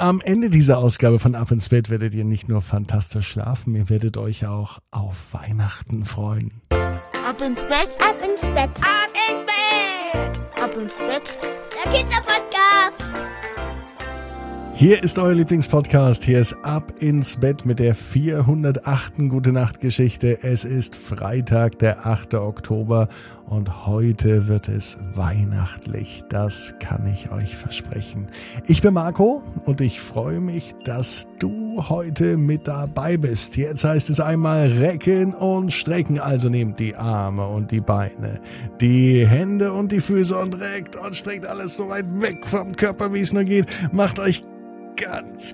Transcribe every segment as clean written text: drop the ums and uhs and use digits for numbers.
Am Ende dieser Ausgabe von Ab ins Bett werdet ihr nicht nur fantastisch schlafen, ihr werdet euch auch auf Weihnachten freuen. Ab ins Bett, ab ins Bett, ab ins Bett, ab ins Bett, der Kinderpodcast. Hier ist euer Lieblingspodcast, hier ist Ab ins Bett mit der 408. Gute-Nacht-Geschichte. Es ist Freitag, der 8. Oktober und heute wird es weihnachtlich, das kann ich euch versprechen. Ich bin Marco und ich freue mich, dass du heute mit dabei bist. Jetzt heißt es einmal recken und strecken, also nehmt die Arme und die Beine, die Hände und die Füße und reckt und streckt alles so weit weg vom Körper, wie es nur geht. Macht euch ganz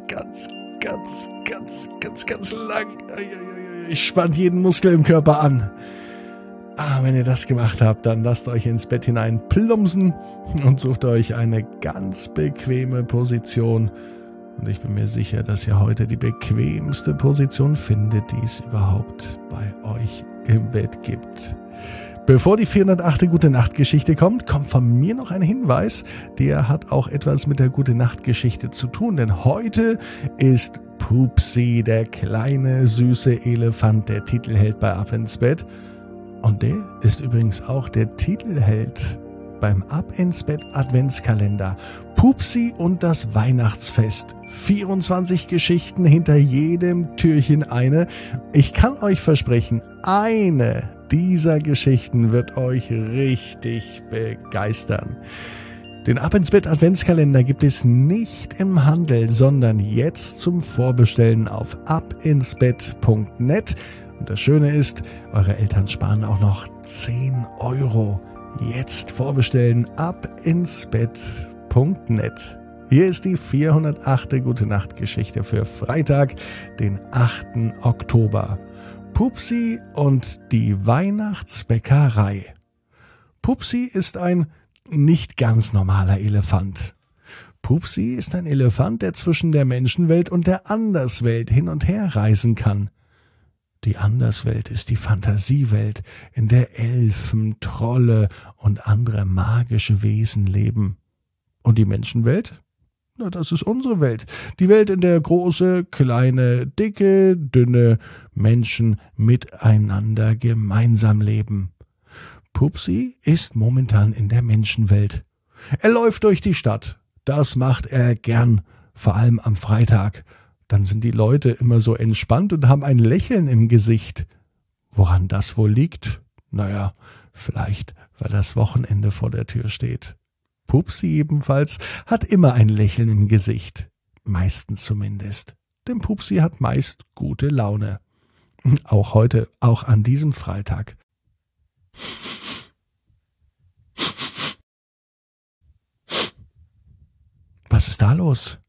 lang. Spannt jeden Muskel im Körper an. Wenn ihr das gemacht habt, dann lasst euch ins Bett hinein plumpsen und sucht euch eine ganz bequeme Position. Und ich bin mir sicher, dass ihr heute die bequemste Position findet, die es überhaupt bei euch im Bett gibt. Bevor die 408. Gute-Nacht-Geschichte kommt von mir noch ein Hinweis, der hat auch etwas mit der Gute-Nacht-Geschichte zu tun, denn heute ist Pupsi, der kleine, süße Elefant, der Titelheld bei Ab ins Bett. Und der ist übrigens auch der Titelheld beim Ab ins Bett Adventskalender. Pupsi und das Weihnachtsfest. 24 Geschichten, hinter jedem Türchen eine. Ich kann euch versprechen, eine dieser Geschichten wird euch richtig begeistern. Den Ab ins Bett Adventskalender gibt es nicht im Handel, sondern jetzt zum Vorbestellen auf abinsbett.net. Und das Schöne ist, eure Eltern sparen auch noch 10 €. Jetzt vorbestellen, abinsbett.net. Hier ist die 408. Gute-Nacht-Geschichte für Freitag, den 8. Oktober. Pupsi und die Weihnachtsbäckerei. Pupsi ist ein nicht ganz normaler Elefant. Pupsi ist ein Elefant, der zwischen der Menschenwelt und der Anderswelt hin und her reisen kann. Die Anderswelt ist die Fantasiewelt, in der Elfen, Trolle und andere magische Wesen leben. Und die Menschenwelt? Na, das ist unsere Welt. Die Welt, in der große, kleine, dicke, dünne Menschen miteinander gemeinsam leben. Pupsi ist momentan in der Menschenwelt. Er läuft durch die Stadt. Das macht er gern, vor allem am Freitag. Dann sind die Leute immer so entspannt und haben ein Lächeln im Gesicht. Woran das wohl liegt? Naja, vielleicht, weil das Wochenende vor der Tür steht. Pupsi jedenfalls hat immer ein Lächeln im Gesicht. Meistens zumindest. Denn Pupsi hat meist gute Laune. Auch heute, auch an diesem Freitag. Was ist da los?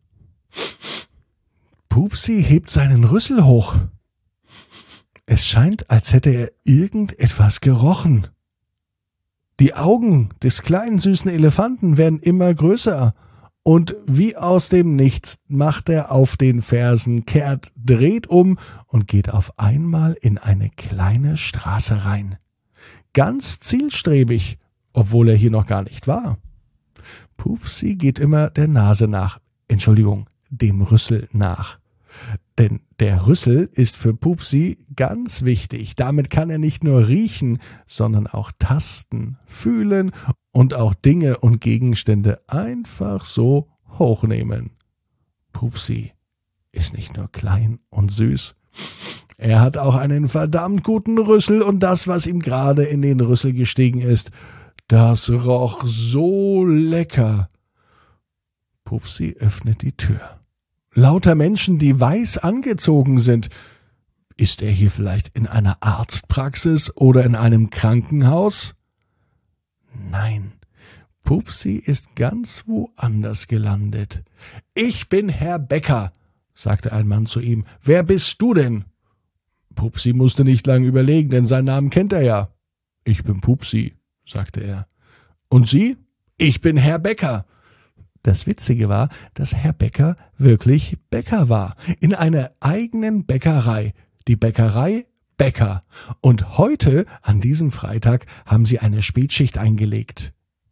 Pupsi hebt seinen Rüssel hoch. Es scheint, als hätte er irgendetwas gerochen. Die Augen des kleinen süßen Elefanten werden immer größer und wie aus dem Nichts macht er auf den Fersen, kehrt, dreht um und geht auf einmal in eine kleine Straße rein. Ganz zielstrebig, obwohl er hier noch gar nicht war. Pupsi geht immer der Nase nach, dem Rüssel nach. Denn der Rüssel ist für Pupsi ganz wichtig. Damit kann er nicht nur riechen, sondern auch tasten, fühlen und auch Dinge und Gegenstände einfach so hochnehmen. Pupsi ist nicht nur klein und süß, er hat auch einen verdammt guten Rüssel und das, was ihm gerade in den Rüssel gestiegen ist, das roch so lecker. Pupsi öffnet die Tür. Lauter Menschen, die weiß angezogen sind. Ist er hier vielleicht in einer Arztpraxis oder in einem Krankenhaus? Nein, Pupsi ist ganz woanders gelandet. »Ich bin Herr Bäcker«, sagte ein Mann zu ihm. »Wer bist du denn?« Pupsi musste nicht lang überlegen, denn seinen Namen kennt er ja. »Ich bin Pupsi«, sagte er. »Und Sie?« »Ich bin Herr Bäcker.« Das Witzige war, dass Herr Bäcker wirklich Bäcker war, in einer eigenen Bäckerei, die Bäckerei Bäcker. Und heute, an diesem Freitag, haben sie eine Spätschicht eingelegt.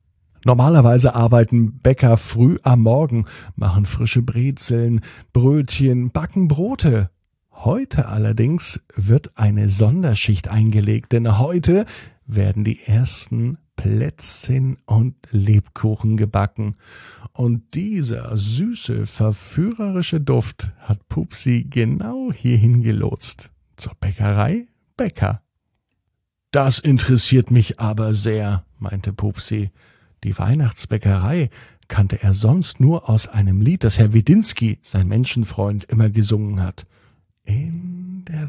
Normalerweise arbeiten Bäcker früh am Morgen, machen frische Brezeln, Brötchen, backen Brote. Heute allerdings wird eine Sonderschicht eingelegt, denn heute werden die ersten Plätzchen und Lebkuchen gebacken. Und dieser süße, verführerische Duft hat Pupsi genau hierhin gelotst. Zur Bäckerei Bäcker. Das interessiert mich aber sehr, meinte Pupsi. Die Weihnachtsbäckerei kannte er sonst nur aus einem Lied, das Herr Widinski, sein Menschenfreund, immer gesungen hat. In der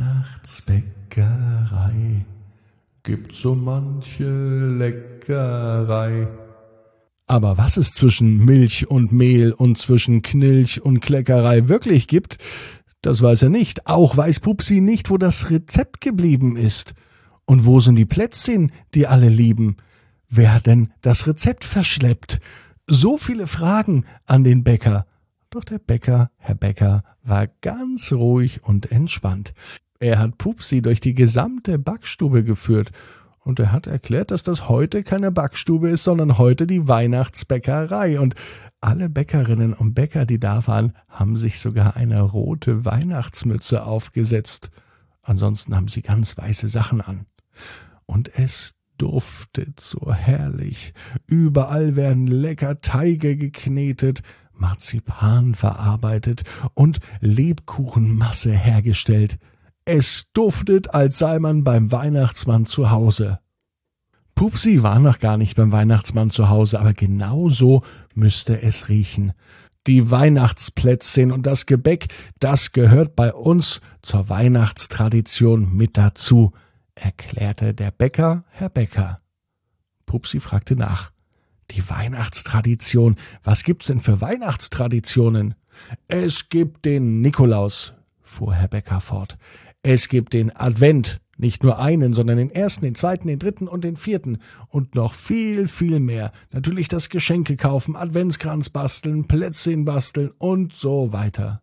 Weihnachtsbäckerei gibt's so manche Leckerei. Aber was es zwischen Milch und Mehl und zwischen Knilch und Kleckerei wirklich gibt, das weiß er nicht. Auch weiß Pupsi nicht, wo das Rezept geblieben ist. Und wo sind die Plätzchen, die alle lieben? Wer hat denn das Rezept verschleppt? So viele Fragen an den Bäcker. Doch der Bäcker, Herr Bäcker, war ganz ruhig und entspannt. Er hat Pupsi durch die gesamte Backstube geführt und er hat erklärt, dass das heute keine Backstube ist, sondern heute die Weihnachtsbäckerei. Und alle Bäckerinnen und Bäcker, die da waren, haben sich sogar eine rote Weihnachtsmütze aufgesetzt. Ansonsten haben sie ganz weiße Sachen an. Und es duftet so herrlich. Überall werden lecker Teige geknetet, Marzipan verarbeitet und Lebkuchenmasse hergestellt. Es duftet, als sei man beim Weihnachtsmann zu Hause. Pupsi war noch gar nicht beim Weihnachtsmann zu Hause, aber genau so müsste es riechen. Die Weihnachtsplätzchen und das Gebäck, das gehört bei uns zur Weihnachtstradition mit dazu, erklärte der Bäcker, Herr Bäcker. Pupsi fragte nach. Die Weihnachtstradition, was gibt's denn für Weihnachtstraditionen? Es gibt den Nikolaus, fuhr Herr Bäcker fort. Es gibt den Advent, nicht nur einen, sondern den ersten, den zweiten, den dritten und den vierten und noch viel, viel mehr. Natürlich das Geschenke kaufen, Adventskranz basteln, Plätzchen basteln und so weiter.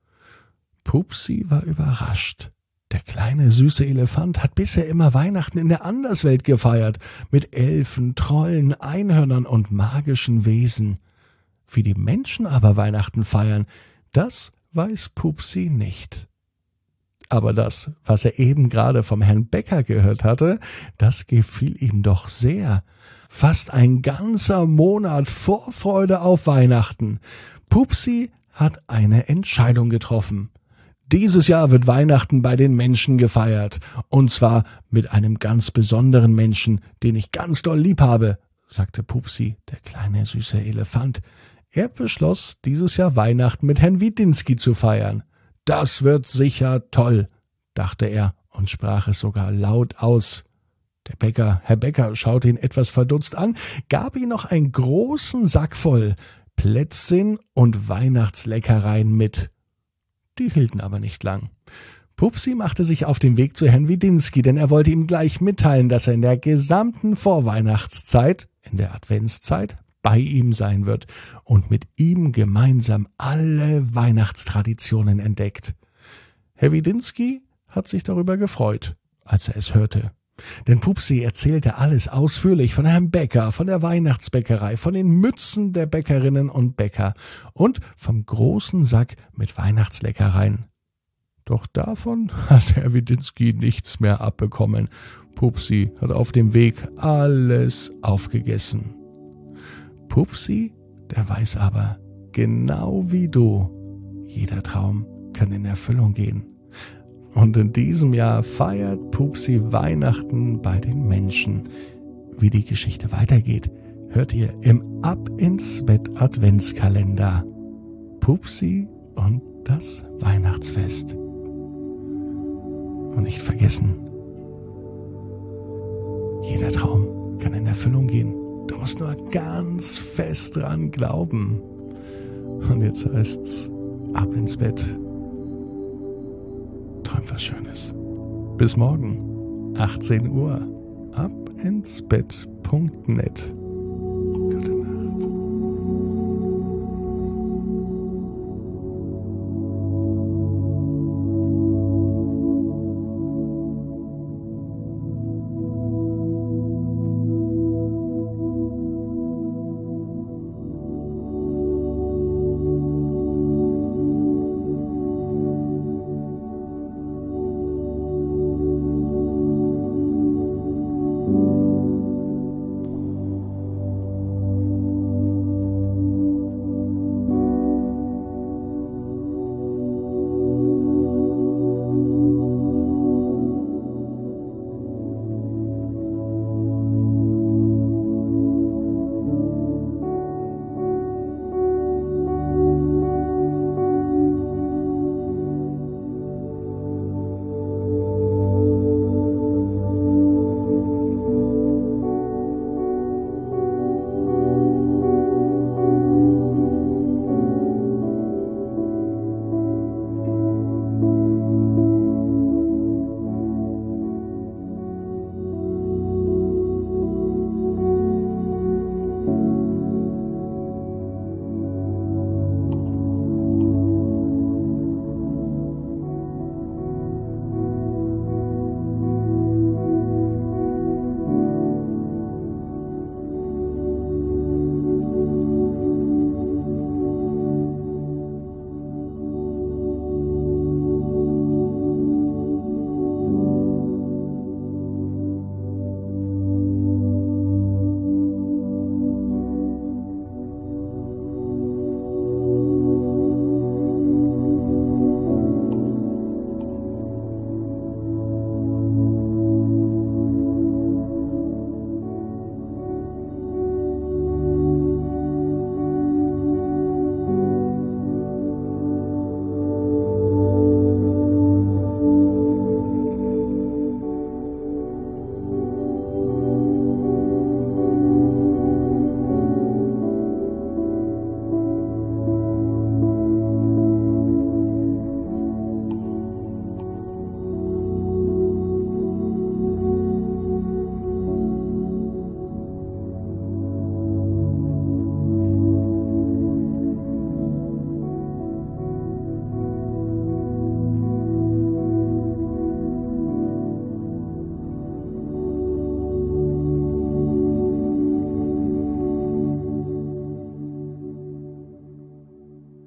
Pupsi war überrascht. Der kleine süße Elefant hat bisher immer Weihnachten in der Anderswelt gefeiert, mit Elfen, Trollen, Einhörnern und magischen Wesen. Wie die Menschen aber Weihnachten feiern, das weiß Pupsi nicht. Aber das, was er eben gerade vom Herrn Bäcker gehört hatte, das gefiel ihm doch sehr. Fast ein ganzer Monat Vorfreude auf Weihnachten. Pupsi hat eine Entscheidung getroffen. Dieses Jahr wird Weihnachten bei den Menschen gefeiert. Und zwar mit einem ganz besonderen Menschen, den ich ganz doll lieb habe, sagte Pupsi, der kleine süße Elefant. Er beschloss, dieses Jahr Weihnachten mit Herrn Widinski zu feiern. Das wird sicher toll, dachte er und sprach es sogar laut aus. Der Bäcker, Herr Bäcker, schaute ihn etwas verdutzt an, gab ihm noch einen großen Sack voll Plätzchen und Weihnachtsleckereien mit. Die hielten aber nicht lang. Pupsi machte sich auf den Weg zu Herrn Widinski, denn er wollte ihm gleich mitteilen, dass er in der gesamten Vorweihnachtszeit, in der Adventszeit, bei ihm sein wird und mit ihm gemeinsam alle Weihnachtstraditionen entdeckt. Herr Widinski hat sich darüber gefreut, als er es hörte. Denn Pupsi erzählte alles ausführlich von Herrn Bäcker, von der Weihnachtsbäckerei, von den Mützen der Bäckerinnen und Bäcker und vom großen Sack mit Weihnachtsleckereien. Doch davon hat Herr Widinski nichts mehr abbekommen. Pupsi hat auf dem Weg alles aufgegessen. Pupsi, der weiß aber, genau wie du, jeder Traum kann in Erfüllung gehen. Und in diesem Jahr feiert Pupsi Weihnachten bei den Menschen. Wie die Geschichte weitergeht, hört ihr im Ab ins Bett Adventskalender. Pupsi und das Weihnachtsfest. Und nicht vergessen, jeder Traum kann in Erfüllung gehen. Du musst nur ganz fest dran glauben. Und jetzt heißt's ab ins Bett. Träum was Schönes. Bis morgen, 18 Uhr, abinsbett.net.